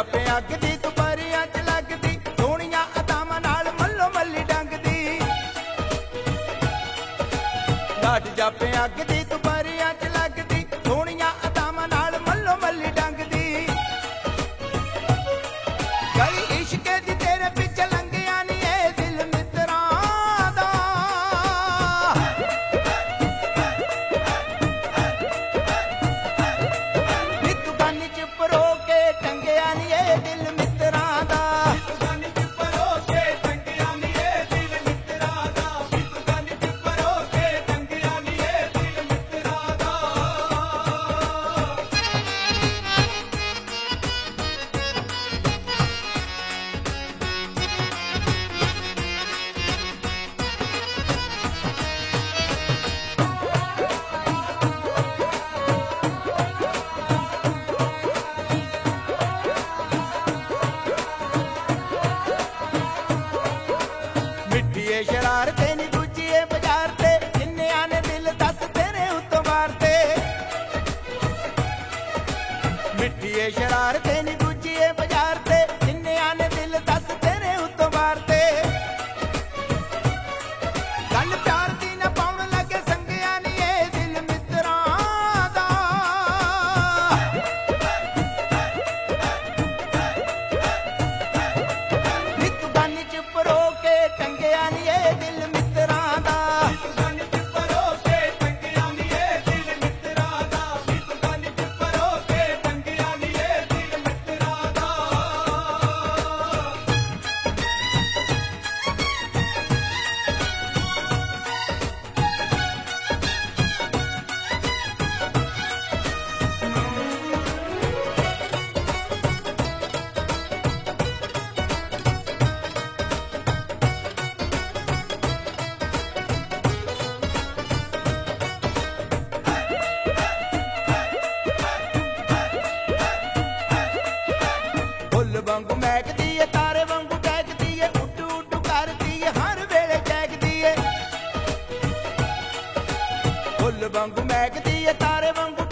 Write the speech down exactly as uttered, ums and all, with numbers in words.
ਜਾਪੇ ਅੱਗ ਦੀ ਤੂੰ ਪਰੀਆਂ ਚ ਲੱਗਦੀ, ਸੋਹਣੀਆਂ ਅਦਾਵਾਂ ਨਾਲ ਮੱਲੋ ਮੱਲੀ ਡੰਗਦੀ। ਲਾਟ ਜਾਪੇ ਅੱਗ ਦੀ ਤੂੰ ਪਰੀਆਂ ਚ ਲੱਗਦੀ, ਸੋਹਣੀਆਂ ਅਦਾਵਾਂ ਨਾਲ ਮੱਲੋ ਮੱਲੀ ਡੰਗਦੀ। ਗਲੀ ਇਸ਼ਕੇ ਦੀ ਤੇਰੇ ਪਿੱਛੇ ਲੰਘਿਆ ਨੀ ਇਹ ਦਿਲ ਮਿੱਤਰਾਂ ਦਾ। ਨੀ ਤੂੰ ਗਾਨੀ ਚ ਪਰੋ ਕੇ ਟੰਗਿਆ ਨੀ ਇਹ ਦਿਲ ਮਿੱਤਰਾਂ ਦਾ। ਮਿੱਠੀਏ ਸ਼ਰਾਰਤੇ ਨੀ ਦੂਜੀਏ ਬਾਜ਼ਾਰ ਤੇ, ਕਿੰਨਿਆਂ ਨੇ ਦਿਲ ਦੱਸ ਤੇਰੇ ਉੱਤੋਂ ਵਾਰਤੇ। ਮਿੱਠੀਏ ਸ਼ਰਾਰਤੇ ਨੀ ਦੂਜੀਏ ਬਾਜ਼ਾਰ ਤੇ, ਕਿੰਨਿਆਂ ਨੇ ਦਿਲ ਦੱਸ ਤੇਰੇ ਉੱਤੋਂ ਵਾਰਤੇ। ਗੱਲ ਪਿਆਰ ਦੀ ਨਾ ਪਾਉਣ ਲੱਗੇ ਸੰਗਿਆ ਨੀ ਇਹ ਦਿਲ ਮਿੱਤਰਾਂ ਦਾ। ਨੀ ਤੂੰ ਗਾਨੀ ਚ ਪਰੋ ਕੇ ਟੰਗਿਆ ਨੀ ਇਹ ਦਿਲ ਮਿੱਤਰਾਂ ਦਾ। ਫੁੱਲ ਵਾਂਗੂ ਮਹਿਕਦੀ ਏ, ਤਾਰੇ ਵਾਂਗੂ ਟਹਿਕਦੀ ਏ, ਉੱਡੂ ਉੱਡੂ ਕਰਦੀ ਏ, ਹਰ ਵੇਲੇ ਜਾਗਦੀ ਏ। ਫੁੱਲ ਵਾਂਗੂ ਮਹਿਕਦੀ ਏ, ਤਾਰੇ ਵਾਂਗੂ